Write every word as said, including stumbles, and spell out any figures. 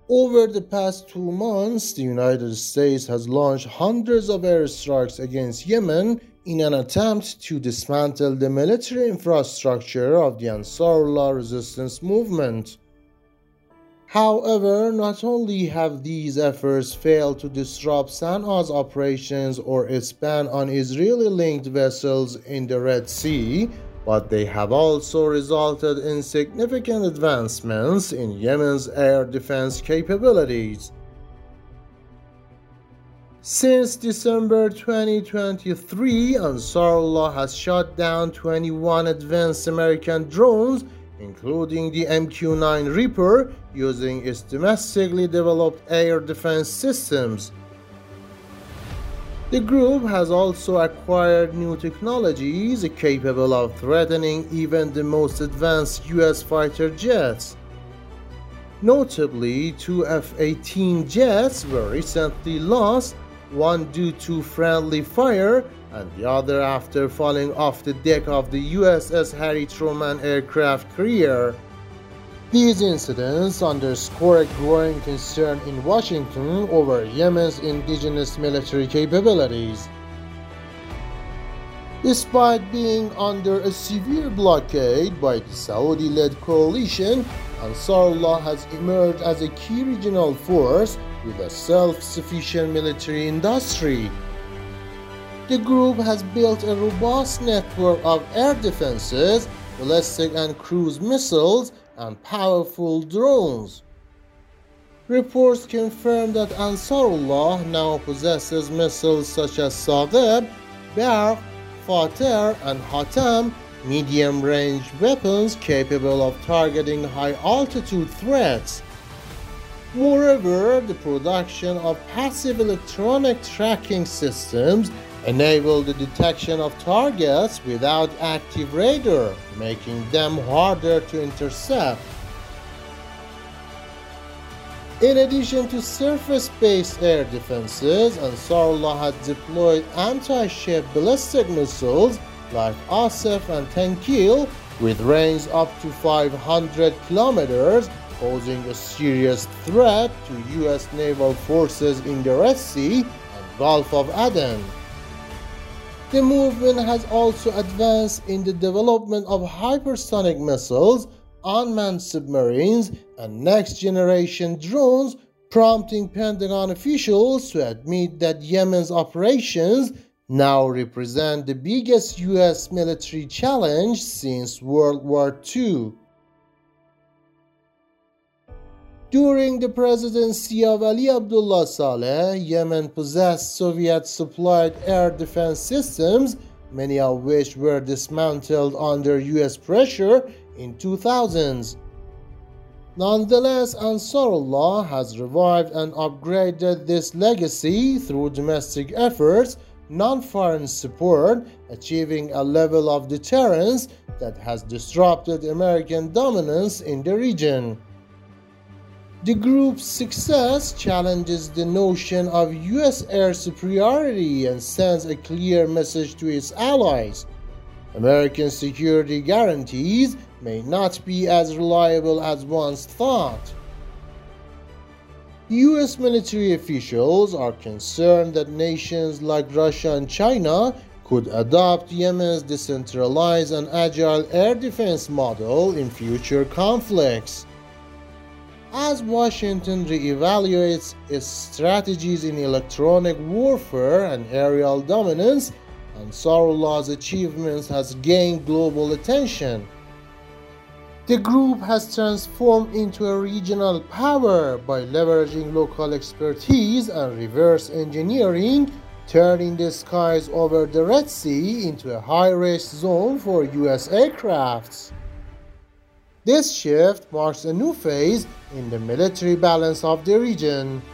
Over the past two months, the United States has launched hundreds of airstrikes against Yemen in an attempt to dismantle the military infrastructure of the Ansarullah resistance movement. However, not only have these efforts failed to disrupt San'a's operations or its ban on Israeli-linked vessels in the Red Sea, but they have also resulted in significant advancements in Yemen's air defense capabilities. Since December twenty twenty-three, Ansarullah has shot down twenty-one advanced American drones, including the M Q nine Reaper, using its domestically developed air defense systems. The group has also acquired new technologies capable of threatening even the most advanced U S fighter jets. Notably, two F eighteen jets were recently lost, one due to friendly fire and the other after falling off the deck of the U S S Harry Truman aircraft carrier. These incidents underscore a growing concern in Washington over Yemen's indigenous military capabilities. Despite being under a severe blockade by the Saudi-led coalition, Ansarullah has emerged as a key regional force with a self-sufficient military industry. The group has built a robust network of air defenses, ballistic and cruise missiles, and powerful drones. Reports confirm that Ansarullah now possesses missiles such as Saqib, Barq, Fater, and Hatam, medium-range weapons capable of targeting high-altitude threats. Moreover, the production of passive electronic tracking systems enable the detection of targets without active radar, making them harder to intercept. In addition to surface-based air defenses, Ansarullah has deployed anti-ship ballistic missiles like Asif and Tenkil with range up to five hundred kilometers, posing a serious threat to U S naval forces in the Red Sea and Gulf of Aden. The movement has also advanced in the development of hypersonic missiles, unmanned submarines, and next-generation drones, prompting Pentagon officials to admit that Yemen's operations now represent the biggest U S military challenge since World War Two. During the presidency of Ali Abdullah Saleh, Yemen possessed Soviet-supplied air defense systems, many of which were dismantled under U S pressure in two thousands. Nonetheless, Ansarullah has revived and upgraded this legacy through domestic efforts, non-foreign support, achieving a level of deterrence that has disrupted American dominance in the region. The group's success challenges the notion of U S air superiority and sends a clear message to its allies. American security guarantees may not be as reliable as once thought. U S military officials are concerned that nations like Russia and China could adopt Yemen's decentralized and agile air defense model in future conflicts. As Washington reevaluates its strategies in electronic warfare and aerial dominance, Ansarullah's achievements has gained global attention. The group has transformed into a regional power by leveraging local expertise and reverse engineering, turning the skies over the Red Sea into a high-risk zone for U S aircrafts. This shift marks a new phase in the military balance of the region.